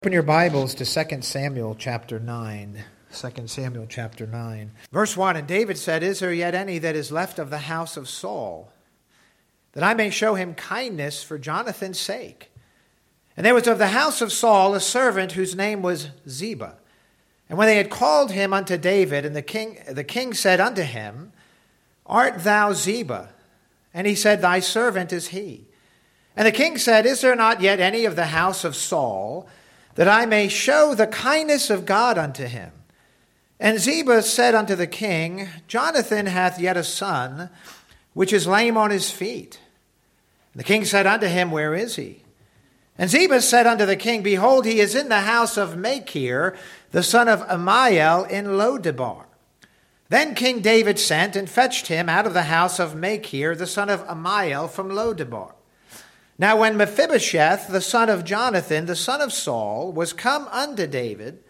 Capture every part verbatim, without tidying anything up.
Open your Bibles to Second Samuel chapter nine. Second Samuel chapter nine. Verse one, And David said, Is there yet any that is left of the house of Saul, that I may show him kindness for Jonathan's sake? And there was of the house of Saul a servant whose name was Ziba. And when they had called him unto David, and the king, the king said unto him, Art thou Ziba? And he said, Thy servant is he. And the king said, Is there not yet any of the house of Saul, that I may show the kindness of God unto him? And Ziba said unto the king, Jonathan hath yet a son, which is lame on his feet. And the king said unto him, Where is he? And Ziba said unto the king, Behold, he is in the house of Machir, the son of Ammiel, in Lodebar. Then King David sent and fetched him out of the house of Machir, the son of Ammiel, from Lodebar. Now when Mephibosheth, the son of Jonathan, the son of Saul, was come unto David,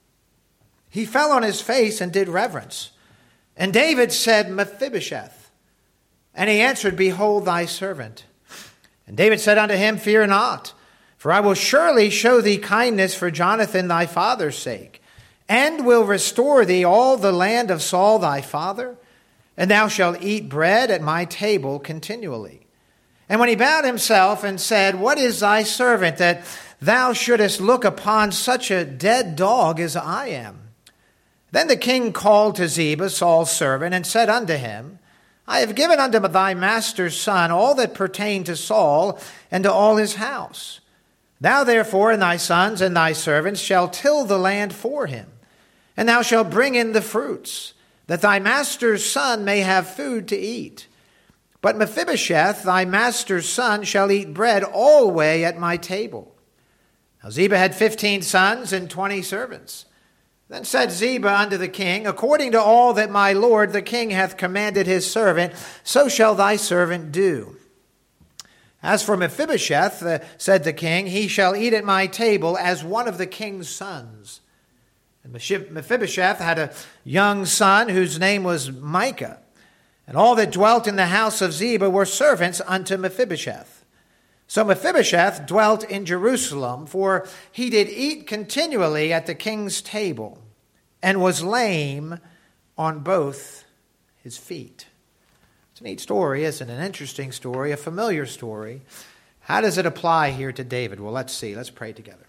he fell on his face and did reverence. And David said, Mephibosheth. And he answered, Behold thy servant. And David said unto him, Fear not, for I will surely show thee kindness for Jonathan thy father's sake, and will restore thee all the land of Saul thy father, and thou shalt eat bread at my table continually. And when he bowed himself and said, What is thy servant, that thou shouldest look upon such a dead dog as I am? Then the king called to Ziba, Saul's servant, and said unto him, I have given unto thy master's son all that pertain to Saul and to all his house. Thou therefore and thy sons and thy servants shall till the land for him, and thou shalt bring in the fruits, that thy master's son may have food to eat. But Mephibosheth, thy master's son, shall eat bread alway at my table. Now Ziba had fifteen sons and twenty servants. Then said Ziba unto the king, According to all that my lord the king hath commanded his servant, so shall thy servant do. As for Mephibosheth, uh, said the king, he shall eat at my table as one of the king's sons. And Mephibosheth had a young son whose name was Micah. And all that dwelt in the house of Ziba were servants unto Mephibosheth. So Mephibosheth dwelt in Jerusalem, for he did eat continually at the king's table, and was lame on both his feet. It's a neat story, isn't it? An interesting story, a familiar story. How does it apply here to David? Well, let's see. Let's pray together.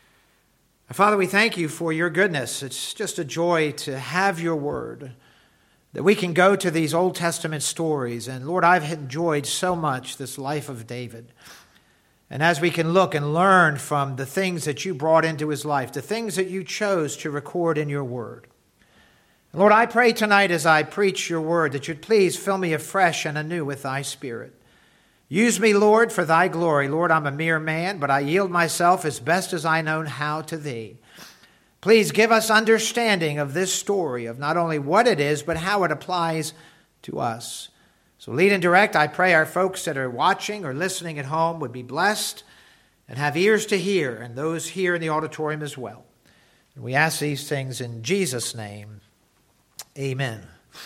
Father, we thank you for your goodness. It's just a joy to have your word, that we can go to these Old Testament stories. And Lord, I've enjoyed so much this life of David. And as we can look and learn from the things that you brought into his life, the things that you chose to record in your word. And Lord, I pray tonight as I preach your word that you'd please fill me afresh and anew with thy Spirit. Use me, Lord, for thy glory. Lord, I'm a mere man, but I yield myself as best as I know how to thee. Please give us understanding of this story, of not only what it is, but how it applies to us. So lead and direct. I pray our folks that are watching or listening at home would be blessed and have ears to hear, and those here in the auditorium as well. And we ask these things in Jesus' name. Amen.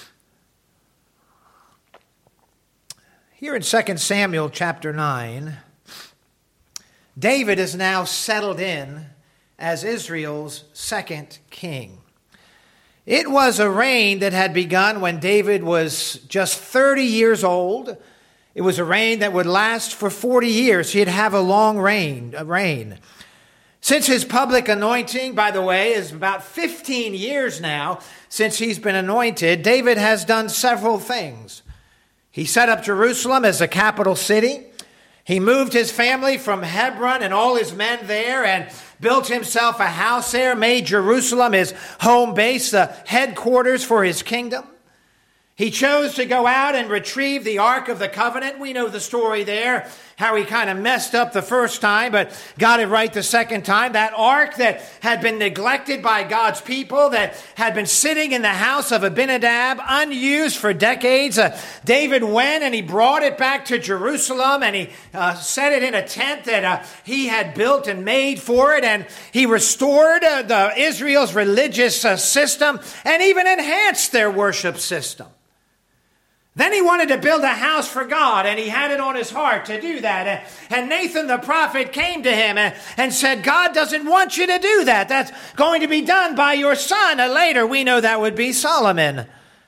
Here in Second Samuel chapter nine, David is now settled in as Israel's second king. It was a reign that had begun when David was just thirty years old. It was a reign that would last for forty years. He'd have a long reign, a reign. Since his public anointing, by the way, is about fifteen years now since he's been anointed, David has done several things. He set up Jerusalem as the capital city. He moved his family from Hebron and all his men there and built himself a house there, made Jerusalem his home base, the headquarters for his kingdom. He chose to go out and retrieve the Ark of the Covenant. We know the story there, how he kind of messed up the first time, but got it right the second time. That Ark that had been neglected by God's people, that had been sitting in the house of Abinadab, unused for decades. Uh, David went and he brought it back to Jerusalem, and he uh, set it in a tent that uh, he had built and made for it, and he restored uh, the Israel's religious uh, system and even enhanced their worship system. Then he wanted to build a house for God, and he had it on his heart to do that. And Nathan the prophet came to him and said, God doesn't want you to do that. That's going to be done by your son. And later, we know that would be Solomon.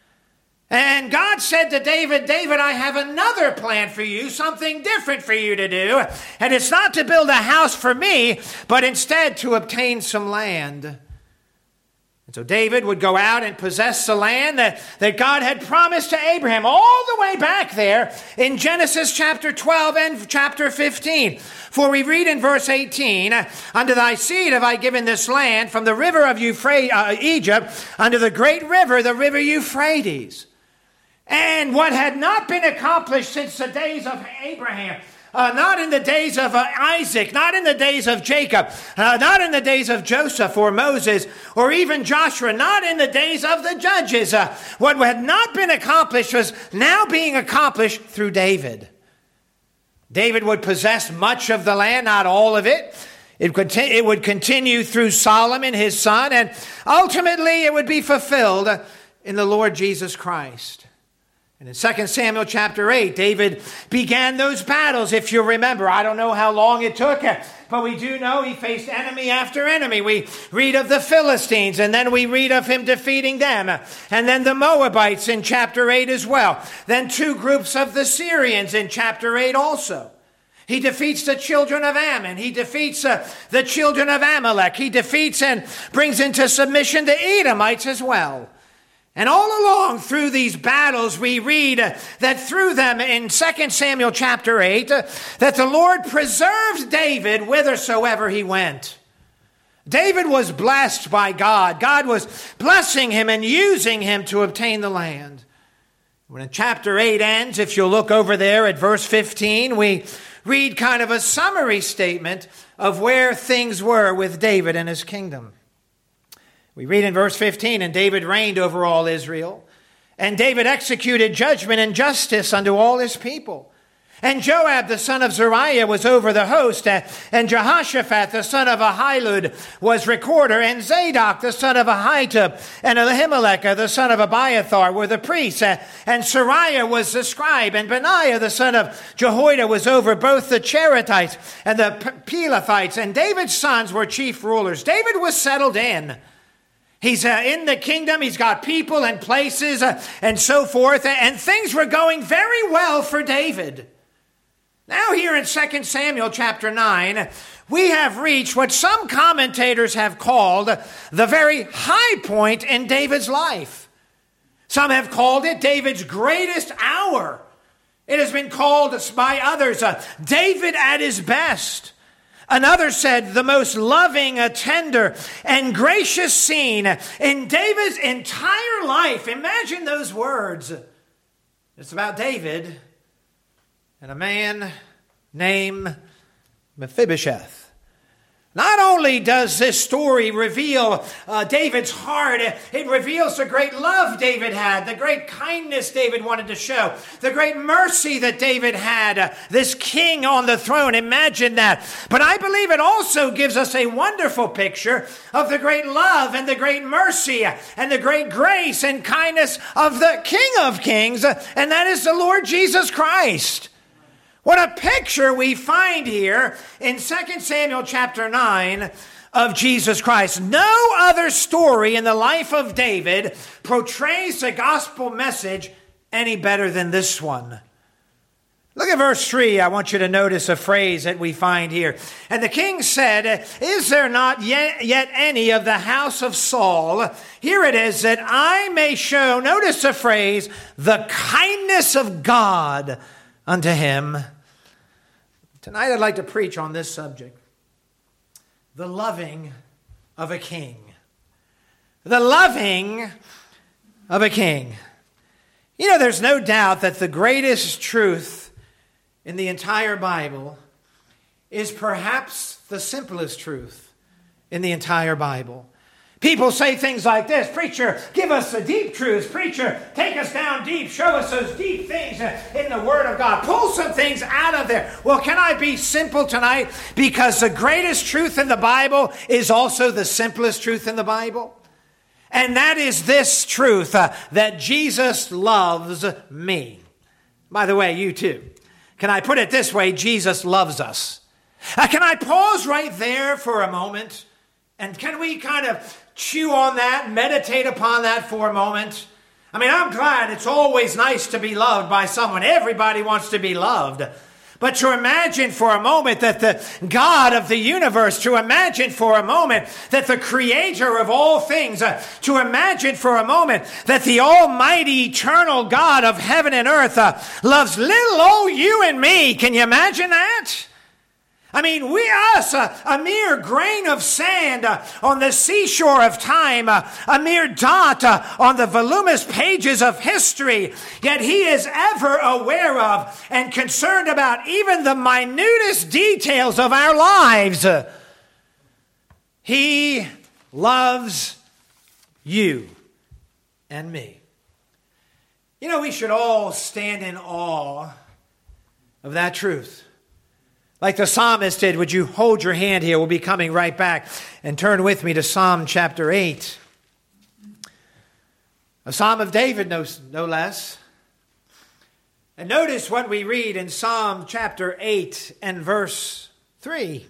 And God said to David, David, I have another plan for you, something different for you to do. And it's not to build a house for me, but instead to obtain some land. And so David would go out and possess the land that, that God had promised to Abraham all the way back there in Genesis chapter twelve and chapter fifteen. For we read in verse eighteen, unto thy seed have I given this land from the river of Euphrates, uh, Egypt, unto the great river, the river Euphrates. And what had not been accomplished since the days of Abraham, Uh, not in the days of uh, Isaac, not in the days of Jacob, uh, not in the days of Joseph or Moses or even Joshua, not in the days of the judges. Uh, what had not been accomplished was now being accomplished through David. David would possess much of the land, not all of it. It would, it would continue through Solomon, his son, and ultimately it would be fulfilled in the Lord Jesus Christ. And in Second Samuel chapter eight, David began those battles, if you remember. I don't know how long it took, but we do know he faced enemy after enemy. We read of the Philistines, and then we read of him defeating them. And then the Moabites in chapter eight as well. Then two groups of the Syrians in chapter eight also. He defeats the children of Ammon. He defeats uh, the children of Amalek. He defeats and brings into submission the Edomites as well. And all along through these battles, we read uh, that through them in Second Samuel chapter eight, uh, that the Lord preserved David whithersoever he went. David was blessed by God. God was blessing him and using him to obtain the land. When chapter eight ends, if you'll look over there at verse fifteen, we read kind of a summary statement of where things were with David and his kingdom. We read in verse fifteen, and David reigned over all Israel, and David executed judgment and justice unto all his people. And Joab the son of Zeruiah was over the host, and Jehoshaphat the son of Ahilud was recorder, and Zadok the son of Ahitub, and Ahimelech the son of Abiathar were the priests, and Sariah was the scribe, and Benaiah the son of Jehoiada was over both the Cherethites and the Pelethites, and David's sons were chief rulers. David was settled in. He's uh, in the kingdom. He's got people and places uh, and so forth. And things were going very well for David. Now here in Second Samuel chapter nine, we have reached what some commentators have called the very high point in David's life. Some have called it David's greatest hour. It has been called by others uh, David at his best. Another said the most loving, uh, tender, and gracious scene in David's entire life. Imagine those words. It's about David and a man named Mephibosheth. Not only does this story reveal uh, David's heart, it reveals the great love David had, the great kindness David wanted to show, the great mercy that David had, uh, this king on the throne. Imagine that. But I believe it also gives us a wonderful picture of the great love and the great mercy and the great grace and kindness of the King of Kings, uh, and that is the Lord Jesus Christ. What a picture we find here in Second Samuel chapter nine of Jesus Christ. No other story in the life of David portrays the gospel message any better than this one. Look at verse three. I want you to notice a phrase that we find here. And the king said, is there not yet, yet any of the house of Saul? Here it is, that I may show, notice the phrase, the kindness of God unto him. Tonight I'd like to preach on this subject. The loving of a king. The loving of a king. You know, there's no doubt that the greatest truth in the entire Bible is perhaps the simplest truth in the entire Bible. People say things like this: preacher, give us the deep truths. Preacher, take us down deep. Show us those deep things in the Word of God. Pull some things out of there. Well, can I be simple tonight? Because the greatest truth in the Bible is also the simplest truth in the Bible. And that is this truth, uh, that Jesus loves me. By the way, you too. Can I put it this way? Jesus loves us. Uh, can I pause right there for a moment? And can we kind of chew on that, meditate upon that for a moment? I mean, I'm glad it's always nice to be loved by someone. Everybody wants to be loved. But to imagine for a moment that the God of the universe, to imagine for a moment that the creator of all things, uh, to imagine for a moment that the almighty eternal God of heaven and earth uh, loves little old you and me. Can you imagine that? I mean, we, us, uh, a mere grain of sand uh, on the seashore of time, uh, a mere dot uh, on the voluminous pages of history, yet he is ever aware of and concerned about even the minutest details of our lives. Uh, he loves you and me. You know, we should all stand in awe of that truth. Like the psalmist did, would you hold your hand here? We'll be coming right back. And turn with me to Psalm chapter eight. A psalm of David, no, no less. And notice what we read in Psalm chapter eight and verse three.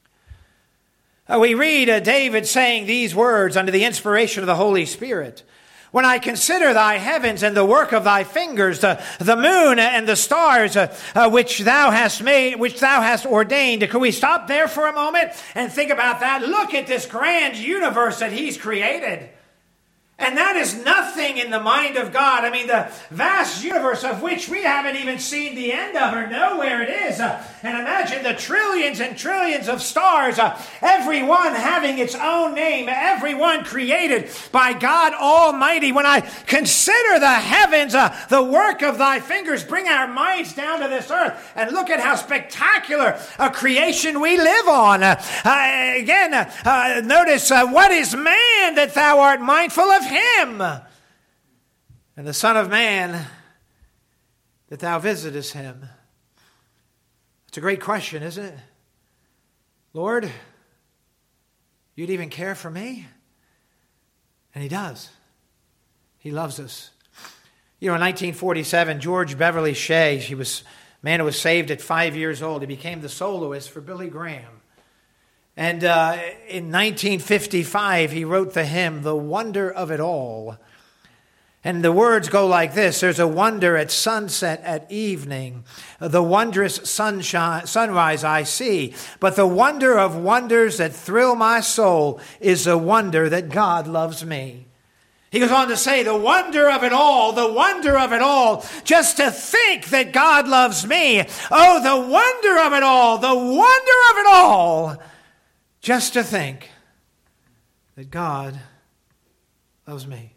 Uh, we read uh, David saying these words under the inspiration of the Holy Spirit. When I consider thy heavens and the work of thy fingers, the, the moon and the stars uh, uh, which thou hast made, which thou hast ordained. Can we stop there for a moment and think about that? Look at this grand universe that he's created. And that is nothing in the mind of God. I mean, the vast universe of which we haven't even seen the end of or know where it is. Uh, and imagine the trillions and trillions of stars, uh, every one having its own name, every one created by God Almighty. When I consider the heavens, uh, the work of thy fingers, bring our minds down to this earth and look at how spectacular a creation we live on. Uh, uh, again, uh, uh, notice, uh, what is man that thou art mindful of him, and the Son of Man that thou visitest him? It's a great question, isn't it? Lord, you'd even care for me? And he does. He loves us. You know, in nineteen forty-seven, George Beverly Shea, he was a man who was saved at five years old. He became the soloist for Billy Graham. And uh, in nineteen fifty-five, he wrote the hymn, The Wonder of It All. And the words go like this: there's a wonder at sunset, at evening, the wondrous sunshine, sunrise I see. But the wonder of wonders that thrill my soul is the wonder that God loves me. He goes on to say, the wonder of it all, the wonder of it all, just to think that God loves me. Oh, the wonder of it all, the wonder of it all. Just to think that God loves me.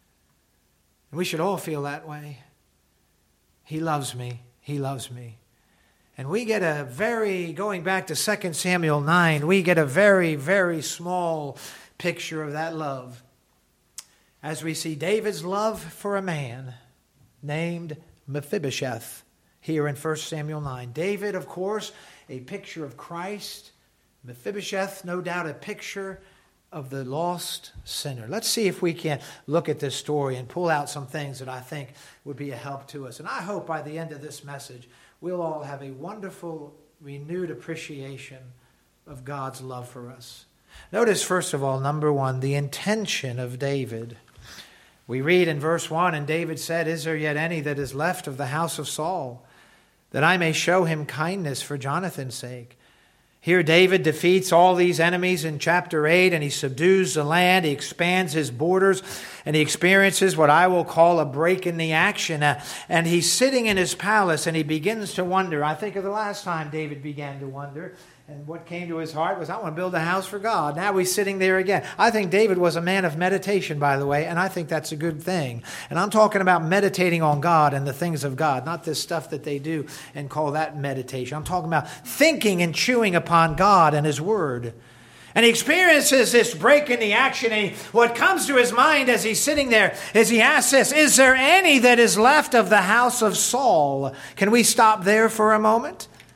And we should all feel that way. He loves me. He loves me. And we get a very, going back to Second Samuel nine, we get a very, very small picture of that love as we see David's love for a man named Mephibosheth here in First Samuel nine. David, of course, a picture of Christ. Mephibosheth, no doubt, a picture of the lost sinner. Let's see if we can look at this story and pull out some things that I think would be a help to us. And I hope by the end of this message, we'll all have a wonderful, renewed appreciation of God's love for us. Notice, first of all, number one, the intention of David. We read in verse one, and David said, Is there yet any that is left of the house of Saul, that I may show him kindness for Jonathan's sake? Here David defeats all these enemies in chapter eight, and he subdues the land, he expands his borders, and he experiences what I will call a break in the action. Uh, and he's sitting in his palace, and he begins to wonder. I think of the last time David began to wonder, and what came to his heart was, I want to build a house for God. Now he's sitting there again. I think David was a man of meditation, by the way, and I think that's a good thing. And I'm talking about meditating on God and the things of God, not this stuff that they do and call that meditation. I'm talking about thinking and chewing upon God and His Word. And he experiences this break in the action, and he, what comes to his mind as he's sitting there is he asks this, is there any that is left of the house of Saul? Can we stop there for a moment?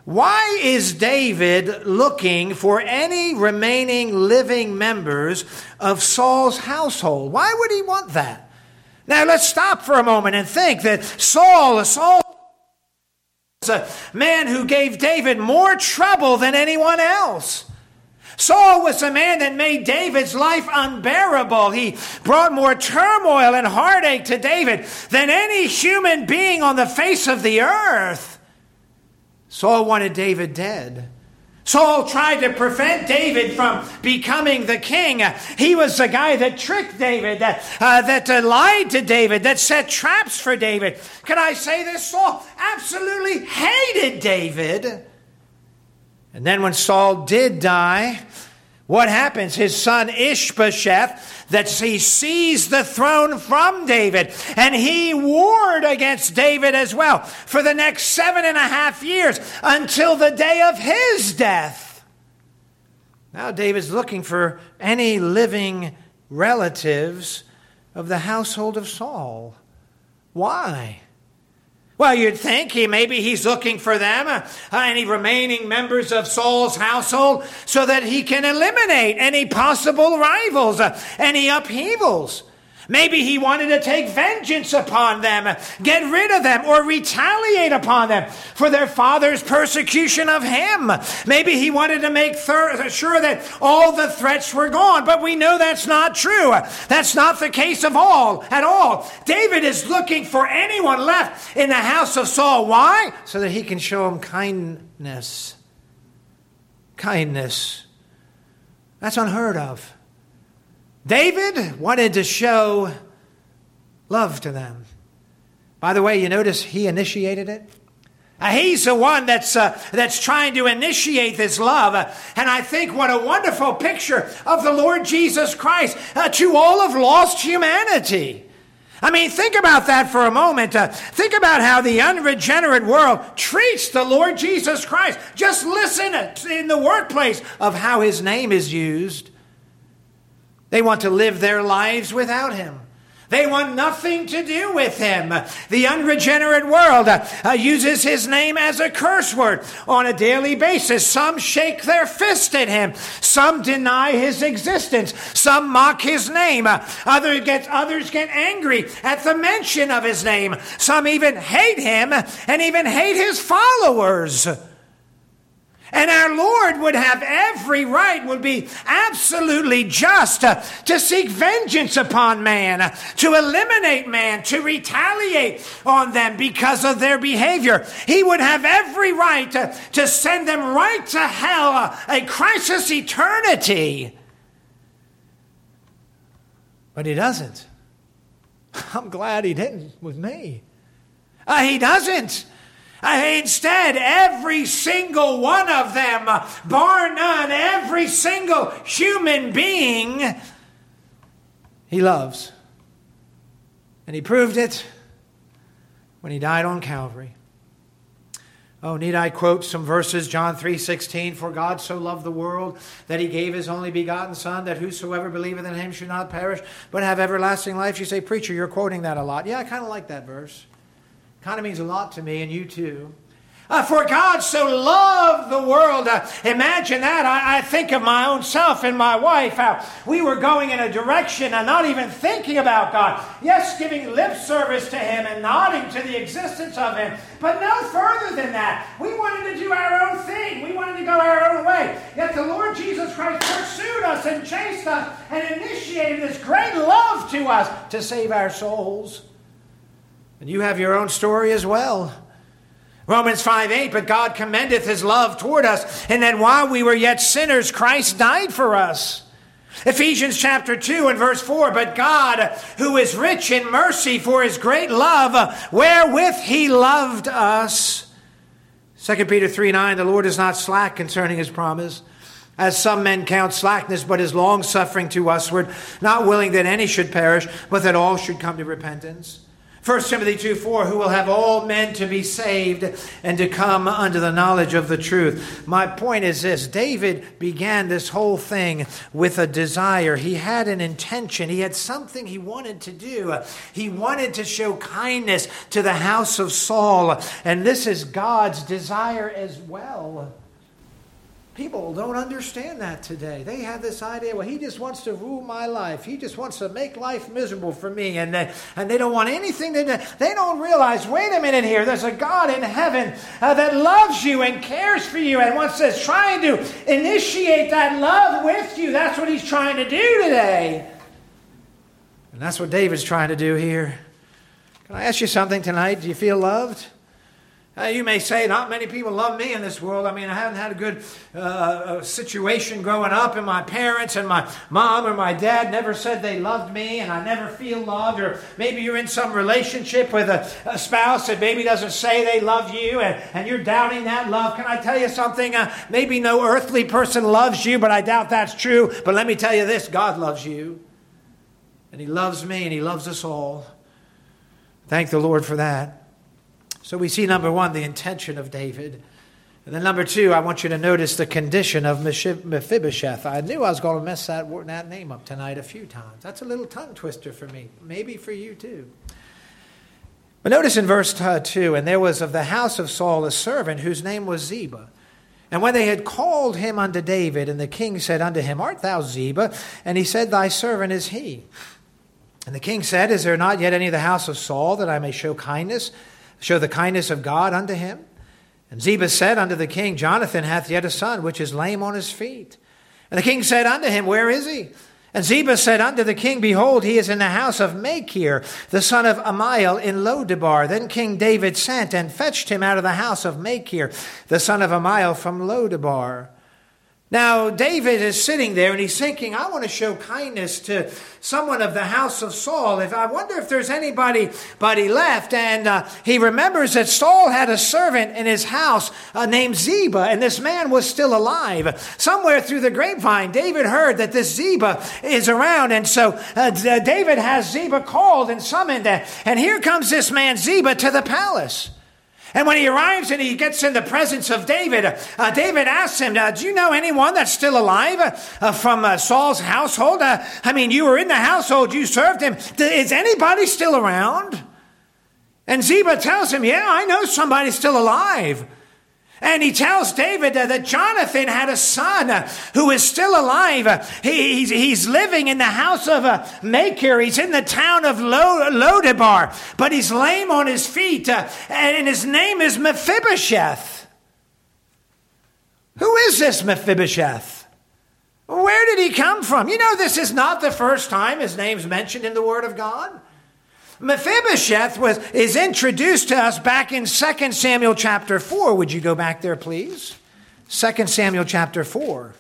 Why is David looking for any remaining living members of Saul's household? Why would he want that? Now let's stop for a moment and think that Saul, Saul was a man who gave David more trouble than anyone else. Saul was a man that made David's life unbearable. He brought more turmoil and heartache to David than any human being on the face of the earth. Saul wanted David dead. Saul tried to prevent David from becoming the king. He was the guy that tricked David, that, uh, that uh, lied to David, that set traps for David. Can I say this? Saul absolutely hated David. And then when Saul did die, what happens? His son Ishbosheth, that he seized the throne from David, and he warred against David as well for the next seven and a half years until the day of his death. Now David's looking for any living relatives of the household of Saul. Why? Well, you'd think he maybe he's looking for them, uh, any remaining members of Saul's household, so that he can eliminate any possible rivals, uh, any upheavals. Maybe he wanted to take vengeance upon them, uh, get rid of them, or retaliate upon them for their father's persecution of him. Maybe he wanted to make thir- sure that all the threats were gone, but we know that's not true. That's not the case of all, at all. David is looking for anyone left in the house of Saul. Why? So that he can show him kindness. Kindness. That's unheard of. David wanted to show love to them. By the way, you notice he initiated it? Uh, he's the one that's uh, that's trying to initiate this love. Uh, and I think what a wonderful picture of the Lord Jesus Christ uh, to all of lost humanity. I mean, think about that for a moment. Uh, think about how the unregenerate world treats the Lord Jesus Christ. Just listen in the workplace of how his name is used. They want to live their lives without him. They want nothing to do with him. The unregenerate world uh, uh, uses his name as a curse word on a daily basis. Some shake their fist at him. Some deny his existence. Some mock his name. Uh, other get, others get angry at the mention of his name. Some even hate him and even hate his followers. And our Lord would have every right, would be absolutely just uh, to seek vengeance upon man, uh, to eliminate man, to retaliate on them because of their behavior. He would have every right uh, to send them right to hell, uh, a crisis eternity. But he doesn't. I'm glad he didn't with me. Uh, he doesn't. Uh, instead, every single one of them, uh, bar none, every single human being, he loves. And he proved it when he died on Calvary. Oh, need I quote some verses? John three sixteen, for God so loved the world that he gave his only begotten Son, that whosoever believeth in him should not perish, but have everlasting life. You say, preacher, you're quoting that a lot. Yeah, I kind of like that verse. Kind of means a lot to me, and you too. Uh, for God so loved the world. Uh, imagine that. I, I think of my own self and my wife, how we were going in a direction and not even thinking about God. Yes, giving lip service to him and nodding to the existence of him, but no further than that. We wanted to do our own thing. We wanted to go our own way. Yet the Lord Jesus Christ pursued us and chased us and initiated this great love to us to save our souls. And you have your own story as well. Romans five eight, but God commendeth his love toward us, and that while we were yet sinners, Christ died for us. Ephesians chapter two and verse four, but God, who is rich in mercy for his great love, wherewith he loved us. Second Peter three nine, the Lord is not slack concerning his promise, as some men count slackness, but is long-suffering to usward, not willing that any should perish, but that all should come to repentance. First Timothy two four, who will have all men to be saved and to come unto the knowledge of the truth. My point is this: David began this whole thing with a desire. He had an intention. He had something he wanted to do. He wanted to show kindness to the house of Saul. And this is God's desire as well. People don't understand that today. They have this idea, well, he just wants to rule my life. He just wants to make life miserable for me. And they, and they don't want anything to do. They don't realize, wait a minute here, there's a God in heaven uh, that loves you and cares for you and wants to trying to initiate that love with you. That's what he's trying to do today. And that's what David's trying to do here. Can I ask you something tonight? Do you feel loved? Uh, you may say, not many people love me in this world. I mean, I haven't had a good uh, situation growing up, and my parents and my mom or my dad never said they loved me, and I never feel loved. Or maybe you're in some relationship with a, a spouse that maybe doesn't say they love you, and, and you're doubting that love. Can I tell you something? Uh, maybe no earthly person loves you, but I doubt that's true. But let me tell you this, God loves you. And he loves me, and he loves us all. Thank the Lord for that. So we see, number one, the intention of David. And then number two, I want you to notice the condition of Mephibosheth. I knew I was going to mess that, word, that name up tonight a few times. That's a little tongue twister for me. Maybe for you too. But notice in verse two, and there was of the house of Saul a servant whose name was Ziba. And when they had called him unto David, and the king said unto him, Art thou Ziba? And he said, Thy servant is he. And the king said, Is there not yet any of the house of Saul, that I may show kindness? Show the kindness of God unto him? And Ziba said unto the king, Jonathan hath yet a son, which is lame on his feet. And the king said unto him, Where is he? And Ziba said unto the king, Behold, he is in the house of Machir, the son of Amiel, in Lodebar. Then King David sent and fetched him out of the house of Machir, the son of Amiel, from Lodebar. Now, David is sitting there and he's thinking, I want to show kindness to someone of the house of Saul. If I wonder if there's anybody but he left. And uh, he remembers that Saul had a servant in his house uh, named Ziba, and this man was still alive. Somewhere through the grapevine, David heard that this Ziba is around. And so uh, David has Ziba called and summoned. And here comes this man Ziba to the palace. And when he arrives and he gets in the presence of David, uh, David asks him, uh, do you know anyone that's still alive uh, from uh, Saul's household? Uh, I mean, you were in the household, you served him. Is anybody still around? And Ziba tells him, yeah, I know somebody's still alive. And he tells David uh, that Jonathan had a son uh, who is still alive. Uh, he, he's, he's living in the house of uh, Machir. He's in the town of Lo, Lodebar, but he's lame on his feet. Uh, and his name is Mephibosheth. Who is this Mephibosheth? Where did he come from? You know, this is not the first time his name's mentioned in the Word of God. Mephibosheth was, is introduced to us back in Second Samuel chapter four. Would you go back there, please? Second Samuel chapter four.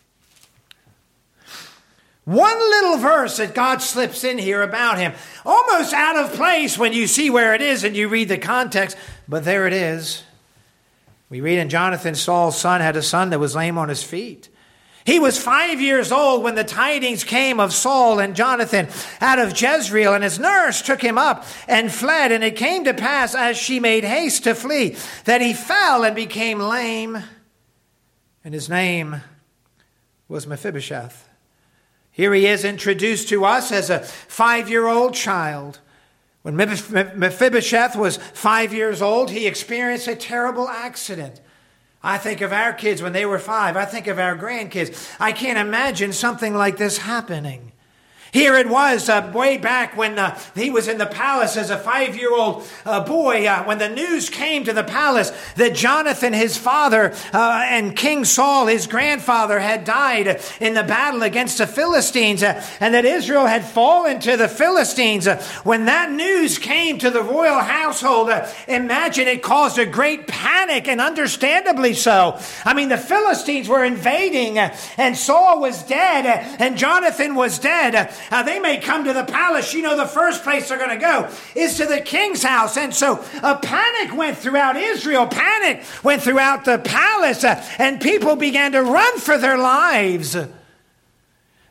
One little verse that God slips in here about him. Almost out of place when you see where it is and you read the context. But there it is. We read in Jonathan, Saul's son had a son that was lame on his feet. He was five years old when the tidings came of Saul and Jonathan out of Jezreel, and his nurse took him up and fled. And it came to pass, as she made haste to flee, that he fell and became lame. And his name was Mephibosheth. Here he is introduced to us as a five-year-old child. When Mephibosheth was five years old, he experienced a terrible accident. I think of our kids when they were five. I think of our grandkids. I can't imagine something like this happening. Here it was uh, way back when uh, he was in the palace as a five-year-old uh, boy. Uh, when the news came to the palace that Jonathan, his father, uh, and King Saul, his grandfather, had died in the battle against the Philistines, uh, and that Israel had fallen to the Philistines. Uh, when that news came to the royal household, uh, imagine it caused a great panic, and understandably so. I mean, the Philistines were invading, uh, and Saul was dead, uh, and Jonathan was dead. Uh, Uh, they may come to the palace. You know, the first place they're going to go is to the king's house. And so a panic went throughout Israel. Panic went throughout the palace. Uh, and people began to run for their lives.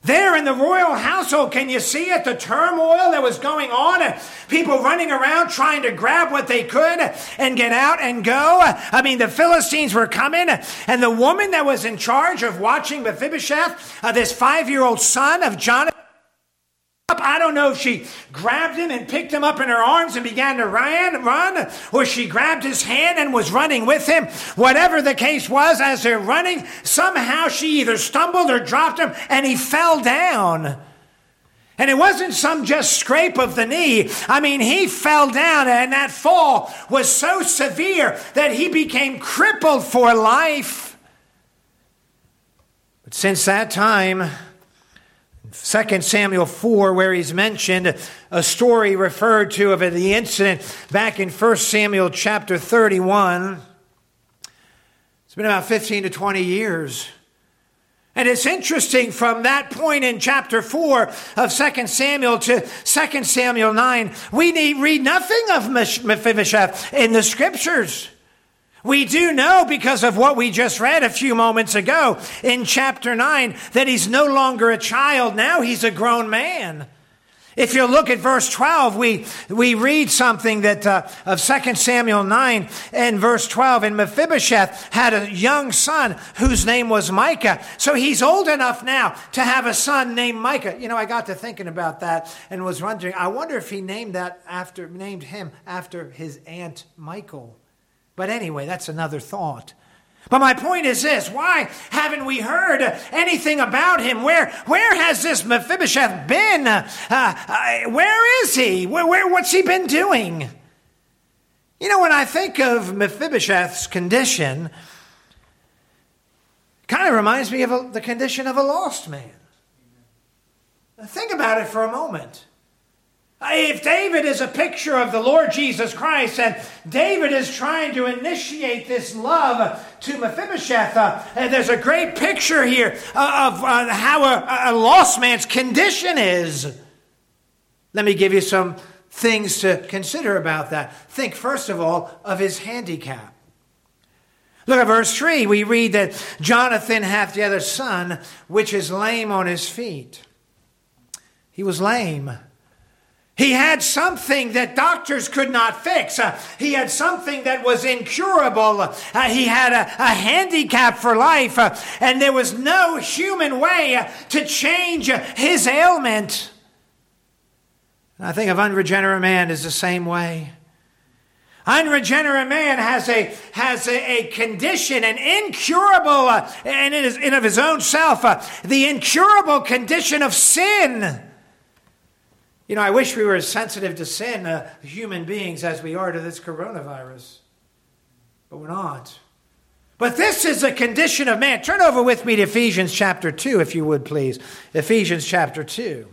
There in the royal household, can you see it? The turmoil that was going on, and people running around trying to grab what they could and get out and go. I mean, the Philistines were coming, and the woman that was in charge of watching Mephibosheth, uh, this five-year-old son of Jonathan, I don't know if she grabbed him and picked him up in her arms and began to run, run, or she grabbed his hand and was running with him. Whatever the case was, as they're running, somehow she either stumbled or dropped him, and he fell down. And it wasn't some just scrape of the knee. I mean, he fell down, and that fall was so severe that he became crippled for life. But since that time, Second Samuel four, where he's mentioned a story referred to of the incident back in First Samuel chapter thirty-one. It's been about fifteen to twenty years. And it's interesting, from that point in chapter four of Second Samuel to Second Samuel nine, we need read nothing of Mephibosheth in the scriptures. We do know, because of what we just read a few moments ago in chapter nine, that he's no longer a child. Now he's a grown man. If you look at verse twelve, we, we read something that uh, of Second Samuel nine and verse twelve. And Mephibosheth had a young son whose name was Micah. So he's old enough now to have a son named Micah. You know, I got to thinking about that and was wondering, I wonder if he named that after named him after his aunt Michal. But anyway, that's another thought. But my point is this: why haven't we heard anything about him? Where, where has this Mephibosheth been? Uh, uh, where is he? Where, where, what's he been doing? You know, when I think of Mephibosheth's condition, it kind of reminds me of a, the condition of a lost man. Now, think about it for a moment. If David is a picture of the Lord Jesus Christ, and David is trying to initiate this love to Mephibosheth, uh, and there's a great picture here of uh, how a, a lost man's condition is. Let me give you some things to consider about that. Think, first of all, of his handicap. Look at verse three. We read that Jonathan hath yet a son, which is lame on his feet. He was lame. He had something that doctors could not fix. Uh, he had something that was incurable. Uh, he had a, a handicap for life, uh, and there was no human way uh, to change uh, his ailment. And I think of unregenerate man is the same way. Unregenerate man has a has a, a condition, an incurable, uh, and in, his, in of his own self, uh, the incurable condition of sin. You know, I wish we were as sensitive to sin, uh, human beings, as we are to this coronavirus. But we're not. But this is a condition of man. Turn over with me to Ephesians chapter two, if you would, please. Ephesians chapter two.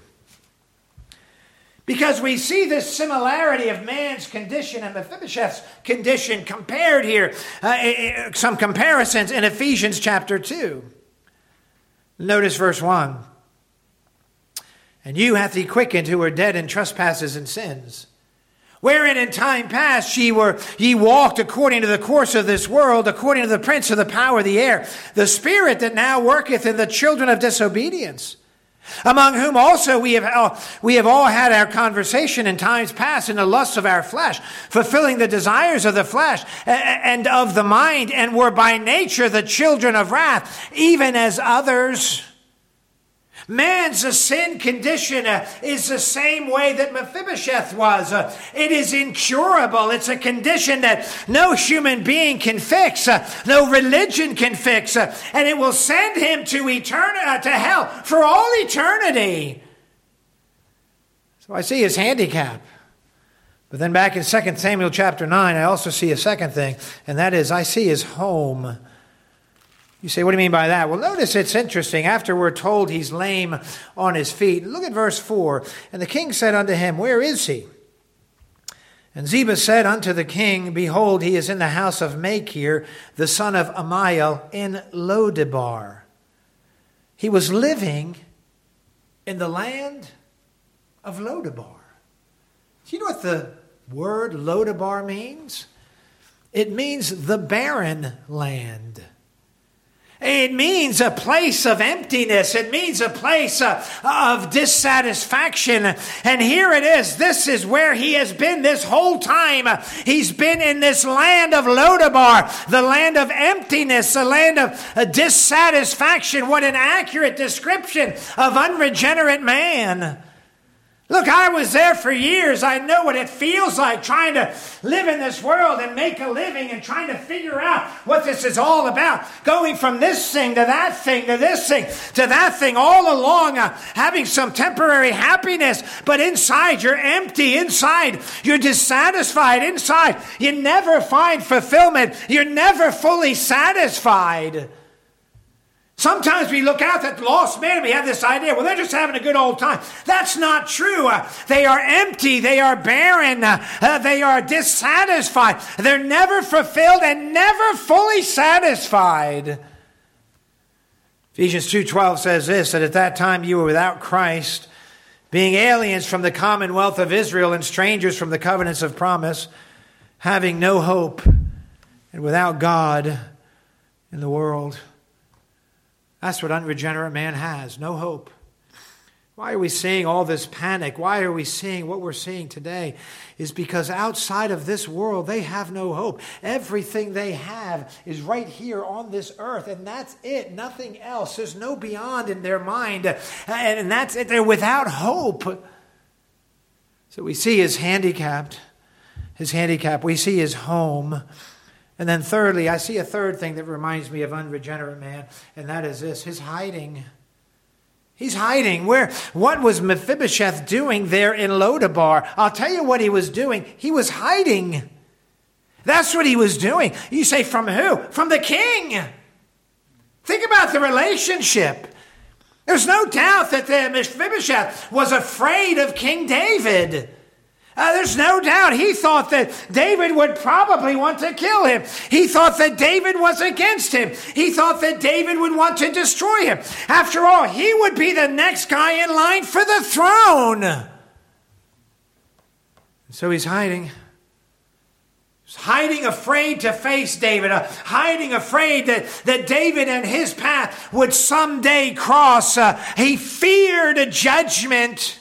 Because we see this similarity of man's condition and Mephibosheth's condition compared here. Uh, some comparisons in Ephesians chapter two. Notice verse one. And you hath he quickened who were dead in trespasses and sins, wherein in time past ye were ye walked according to the course of this world, according to the prince of the power of the air, the spirit that now worketh in the children of disobedience, among whom also we have all, we have all had our conversation in times past in the lusts of our flesh, fulfilling the desires of the flesh and of the mind, and were by nature the children of wrath, even as others. Man's a sin condition uh, is the same way that Mephibosheth was. Uh, it is incurable. It's a condition that no human being can fix, uh, no religion can fix, uh, and it will send him to etern- uh, to hell for all eternity. So I see his handicap. But then back in Second Samuel chapter nine, I also see a second thing, and that is I see his home. You say, what do you mean by that? Well, notice it's interesting. After we're told he's lame on his feet, look at verse four. And the king said unto him, where is he? And Ziba said unto the king, behold, he is in the house of Machir, the son of Amiel, in Lodebar. He was living in the land of Lodebar. Do you know what the word Lodebar means? It means the barren land. It means a place of emptiness. It means a place uh, of dissatisfaction. And here it is. This is where he has been this whole time. He's been in this land of Lodabar, the land of emptiness, the land of uh, dissatisfaction. What an accurate description of unregenerate man. Look, I was there for years. I know what it feels like trying to live in this world and make a living and trying to figure out what this is all about. Going from this thing to that thing to this thing to that thing all along, uh, having some temporary happiness. But inside you're empty. Inside you're dissatisfied. Inside you never find fulfillment. You're never fully satisfied. Sometimes we look out at lost men and we have this idea, well, they're just having a good old time. That's not true. Uh, they are empty. They are barren. Uh, uh, they are dissatisfied. They're never fulfilled and never fully satisfied. Ephesians two twelve says this, that at that time you were without Christ, being aliens from the commonwealth of Israel and strangers from the covenants of promise, having no hope and without God in the world. That's what unregenerate man has, no hope. Why are we seeing all this panic? Why are we seeing what we're seeing today? Is because outside of this world, they have no hope. Everything they have is right here on this earth, and that's it, nothing else. There's no beyond in their mind, and that's it. They're without hope. So we see his handicapped, his handicap. We see his home. And then thirdly, I see a third thing that reminds me of unregenerate man, and that is this, his hiding. He's hiding. Where? What was Mephibosheth doing there in Lodabar? I'll tell you what he was doing. He was hiding. That's what he was doing. You say, from who? From the king. Think about the relationship. There's no doubt that the Mephibosheth was afraid of King David. Uh, there's no doubt he thought that David would probably want to kill him. He thought that David was against him. He thought that David would want to destroy him. After all, he would be the next guy in line for the throne. So he's hiding. He's hiding, afraid to face David. Uh, hiding, afraid that, that David and his path would someday cross. Uh, he feared a judgment.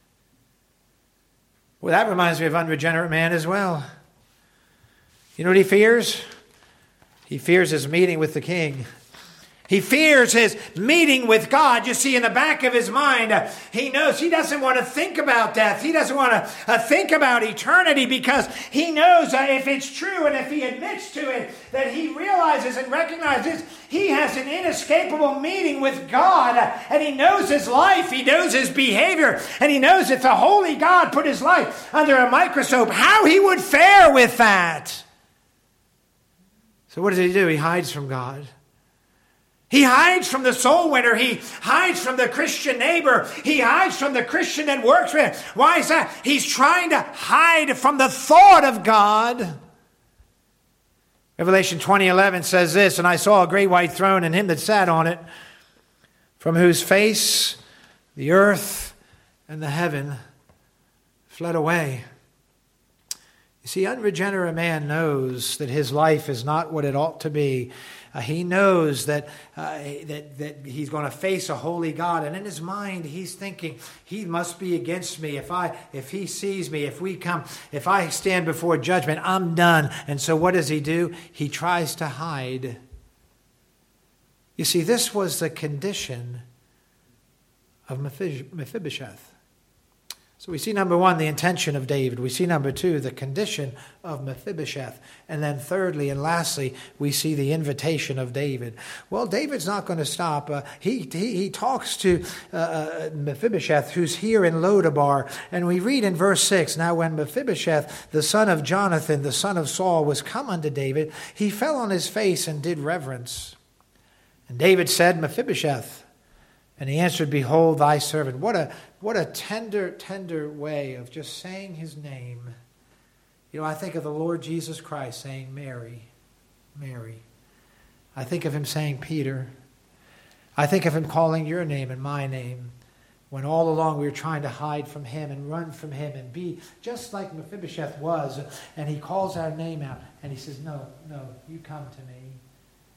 Well, that reminds me of unregenerate man as well. You know what he fears? He fears his meeting with the king. He fears his meeting with God. You see, in the back of his mind, uh, he knows he doesn't want to think about death. He doesn't want to uh, think about eternity because he knows uh, if it's true and if he admits to it, that he realizes and recognizes he has an inescapable meeting with God. Uh, and he knows his life. He knows his behavior. And he knows if the holy God put his life under a microscope, how he would fare with that. So what does he do? He hides from God. He hides from the soul winner. He hides from the Christian neighbor. He hides from the Christian that works with him. Why is that? He's trying to hide from the thought of God. Revelation twenty eleven says this, and I saw a great white throne and him that sat on it, from whose face the earth and the heaven fled away. You see, unregenerate man knows that his life is not what it ought to be. Uh, he knows that, uh, that that he's going to face a holy God, and in his mind he's thinking, he must be against me. If I, if he sees me, if we come, if I stand before judgment, I'm done. And so what does he do? He tries to hide. You see, this was the condition of Mephibosheth. So we see, number one, the intention of David. We see, number two, the condition of Mephibosheth. And then thirdly and lastly, we see the invitation of David. Well, David's not going to stop. Uh, he, he he talks to uh, Mephibosheth, who's here in Lodabar. And we read in verse six, now when Mephibosheth, the son of Jonathan, the son of Saul, was come unto David, he fell on his face and did reverence. And David said, Mephibosheth. And he answered, behold, thy servant. What a what a tender, tender way of just saying his name. You know, I think of the Lord Jesus Christ saying, Mary, Mary. I think of him saying, Peter. I think of him calling your name and my name, when all along we were trying to hide from him and run from him and be just like Mephibosheth was. And he calls our name out and he says, no, no, you come to me.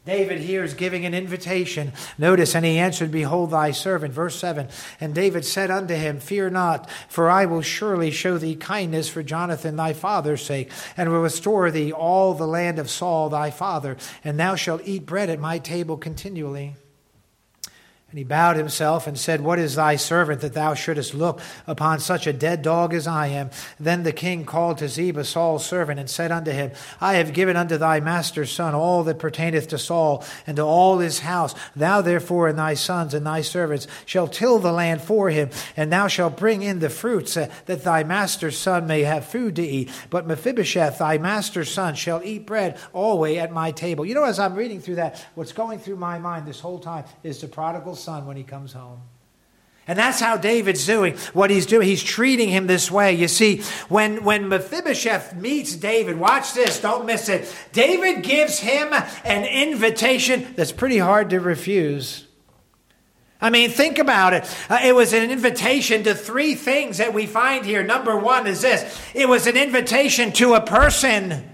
David here is giving an invitation. Notice, and he answered, behold thy servant. Verse seven, and David said unto him, fear not, for I will surely show thee kindness for Jonathan thy father's sake, and will restore thee all the land of Saul thy father, and thou shalt eat bread at my table continually. And he bowed himself and said, what is thy servant that thou shouldest look upon such a dead dog as I am? Then the king called to Ziba, Saul's servant, and said unto him, I have given unto thy master's son all that pertaineth to Saul, and to all his house. Thou therefore and thy sons and thy servants shall till the land for him, and thou shalt bring in the fruits, uh, that thy master's son may have food to eat. But Mephibosheth, thy master's son, shall eat bread always at my table. You know, as I'm reading through that, what's going through my mind this whole time is the prodigal son when he comes home. And that's how David's doing what he's doing. He's treating him this way. You see, when, when Mephibosheth meets David, watch this, don't miss it. David gives him an invitation that's pretty hard to refuse. I mean, think about it. Uh, it was an invitation to three things that we find here. Number one is this. It was an invitation to a person.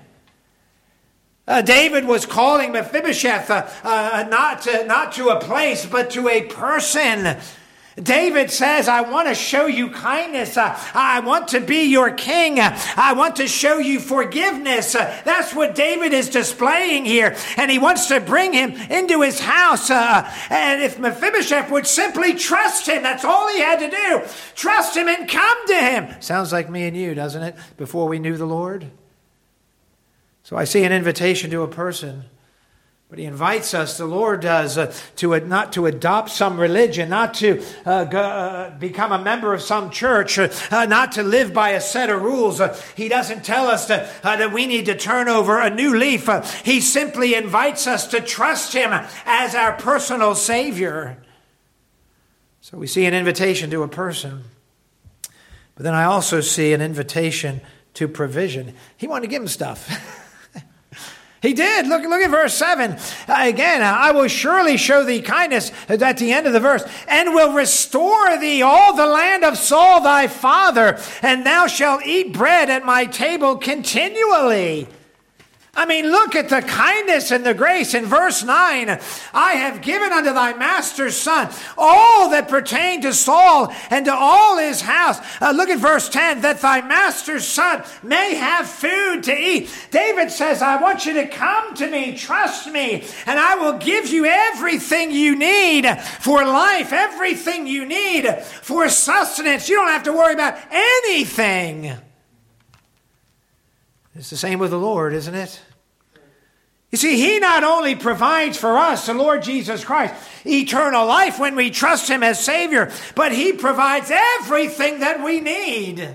Uh, David was calling Mephibosheth uh, uh, not, to, not to a place, but to a person. David says, I want to show you kindness. Uh, I want to be your king. Uh, I want to show you forgiveness. Uh, that's what David is displaying here. And he wants to bring him into his house. Uh, and if Mephibosheth would simply trust him, that's all he had to do. Trust him and come to him. Sounds like me and you, doesn't it? Before we knew the Lord. So I see an invitation to a person, but he invites us, the Lord does, uh, to uh, not to adopt some religion, not to uh, go, uh, become a member of some church, uh, uh, not to live by a set of rules. Uh, he doesn't tell us to, uh, that we need to turn over a new leaf. Uh, he simply invites us to trust him as our personal Savior. So we see an invitation to a person, but then I also see an invitation to provision. He wanted to give him stuff. He did. Look, look at verse seven. Uh, again, I will surely show thee kindness at the end of the verse, and will restore thee all the land of Saul thy father, and thou shalt eat bread at my table continually. I mean, look at the kindness and the grace. In verse nine, I have given unto thy master's son all that pertain to Saul and to all his house. Uh, look at verse ten, that thy master's son may have food to eat. David says, I want you to come to me, trust me, and I will give you everything you need for life, everything you need for sustenance. You don't have to worry about anything. It's the same with the Lord, isn't it? You see, he not only provides for us, the Lord Jesus Christ, eternal life when we trust him as Savior, but he provides everything that we need.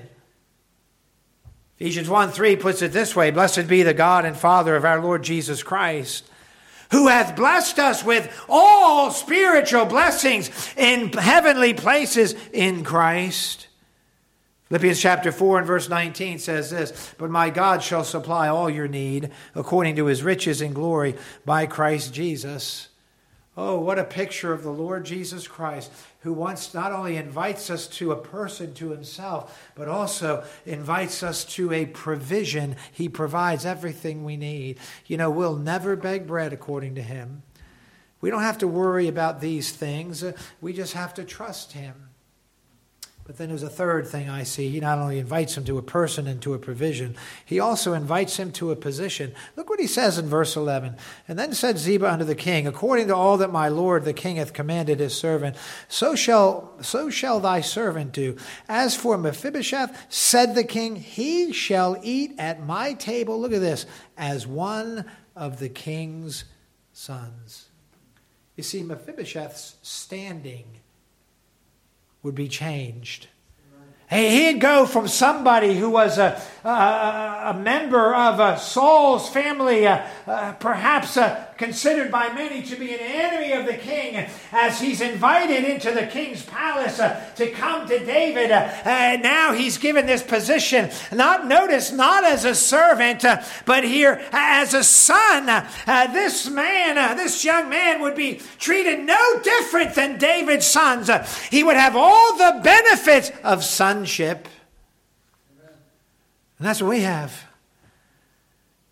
Ephesians one three puts it this way, blessed be the God and Father of our Lord Jesus Christ, who hath blessed us with all spiritual blessings in heavenly places in Christ. Philippians chapter four and verse nineteen says this, but my God shall supply all your need according to his riches in glory by Christ Jesus. Oh, what a picture of the Lord Jesus Christ, who once not only invites us to a person to himself, but also invites us to a provision. He provides everything we need. You know, we'll never beg bread according to him. We don't have to worry about these things. We just have to trust him. But then there's a third thing I see. He not only invites him to a person and to a provision, he also invites him to a position. Look what he says in verse eleven. And then said Ziba unto the king, according to all that my lord the king hath commanded his servant, so shall, so shall thy servant do. As for Mephibosheth, said the king, he shall eat at my table, look at this, as one of the king's sons. You see, Mephibosheth's standing would be changed. He'd go from somebody who was a, a, a member of a Saul's family, uh, uh, perhaps uh, considered by many to be an enemy of the king, as he's invited into the king's palace uh, to come to David. Uh, and now he's given this position, not notice, not as a servant, uh, but here as a son. Uh, this man, uh, this young man would be treated no different than David's sons. Uh, he would have all the benefits of sonship. And that's what we have.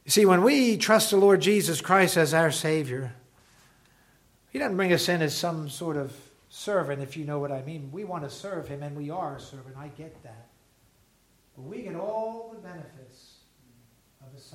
You see, when we trust the Lord Jesus Christ as our Savior, He doesn't bring us in as some sort of servant, if you know what I mean. We want to serve Him, and we are a servant. I get that. But we get all the benefits of a son.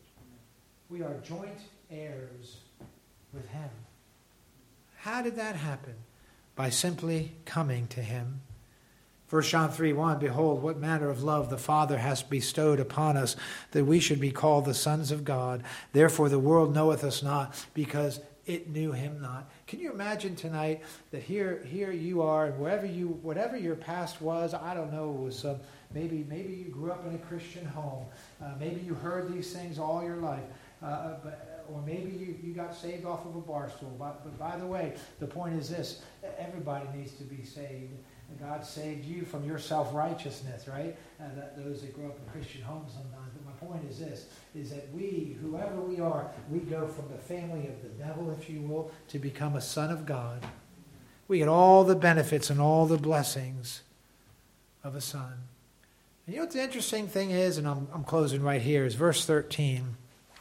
We are joint heirs with Him. How did that happen? By simply coming to Him. First John three one, behold, what manner of love the Father has bestowed upon us, that we should be called the sons of God. Therefore the world knoweth us not, because it knew Him not. Can you imagine tonight that here, here you are, and wherever you, whatever your past was, I don't know, it was some, maybe, maybe you grew up in a Christian home. Uh, maybe you heard these things all your life. Uh, but, or maybe you, you got saved off of a bar stool. But, but by the way, the point is this: everybody needs to be saved. God saved you from your self-righteousness, right? Uh, that, those that grow up in Christian homes sometimes. But my point is this, is that we, whoever we are, we go from the family of the devil, if you will, to become a son of God. We get all the benefits and all the blessings of a son. And you know what the interesting thing is, and I'm, I'm closing right here, is verse thirteen.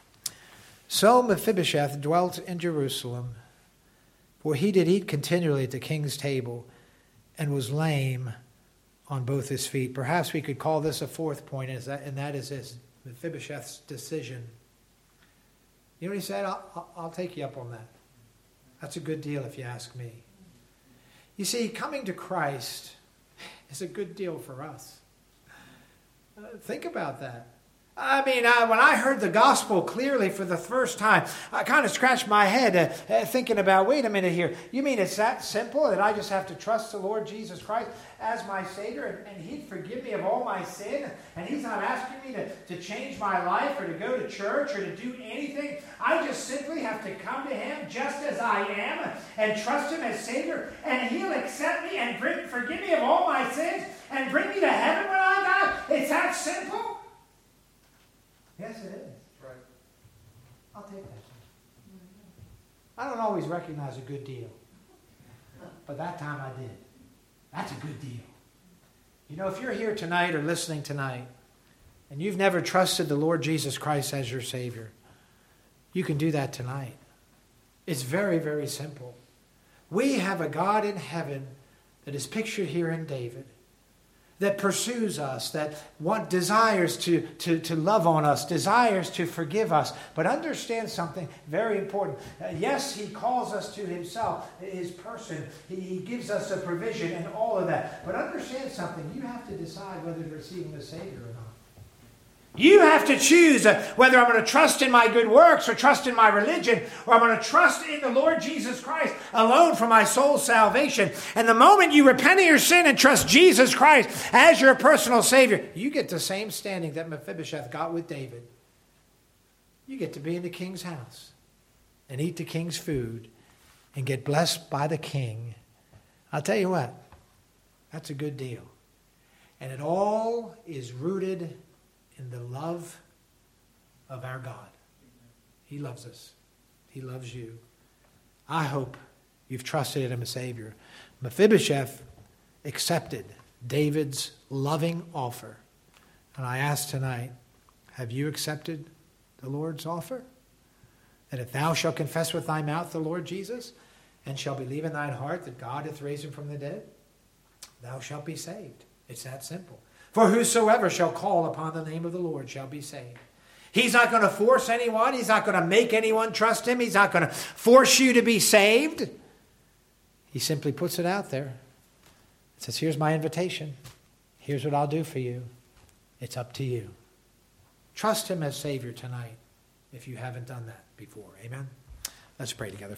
So Mephibosheth dwelt in Jerusalem, for he did eat continually at the king's table, and was lame on both his feet. Perhaps we could call this a fourth point, and that is this: Mephibosheth's decision. You know what he said? I'll, I'll take you up on that. That's a good deal if you ask me. You see, coming to Christ is a good deal for us. Uh, think about that. I mean, uh, when I heard the gospel clearly for the first time, I kind of scratched my head uh, uh, thinking about, wait a minute here. You mean it's that simple that I just have to trust the Lord Jesus Christ as my Savior and, and He'd forgive me of all my sin? And He's not asking me to, to change my life or to go to church or to do anything. I just simply have to come to Him just as I am and trust Him as Savior, and He'll accept me and bring, forgive me of all my sins and bring me to heaven when I die. It's that simple. Yes, it is. Right. I'll take that. I don't always recognize a good deal, but that time I did. That's a good deal. You know, if you're here tonight or listening tonight, and you've never trusted the Lord Jesus Christ as your Savior, you can do that tonight. It's very, very simple. We have a God in heaven that is pictured here in David, that pursues us, that want, desires to, to, to love on us, desires to forgive us. But understand something very important. Uh, yes, He calls us to Himself, His person. He, he gives us a provision and all of that. But understand something. You have to decide whether to receive Him as Savior or not. You have to choose whether I'm going to trust in my good works or trust in my religion, or I'm going to trust in the Lord Jesus Christ alone for my soul's salvation. And the moment you repent of your sin and trust Jesus Christ as your personal Savior, you get the same standing that Mephibosheth got with David. You get to be in the king's house and eat the king's food and get blessed by the king. I'll tell you what, that's a good deal. And it all is rooted in the love of our God. He loves us. He loves you. I hope you've trusted in Him as Savior. Mephibosheth accepted David's loving offer. And I ask tonight, have you accepted the Lord's offer? That if thou shalt confess with thy mouth the Lord Jesus, and shalt believe in thine heart that God hath raised Him from the dead, thou shalt be saved. It's that simple. For whosoever shall call upon the name of the Lord shall be saved. He's not going to force anyone. He's not going to make anyone trust Him. He's not going to force you to be saved. He simply puts it out there. It says, here's my invitation. Here's what I'll do for you. It's up to you. Trust Him as Savior tonight if you haven't done that before. Amen? Let's pray together.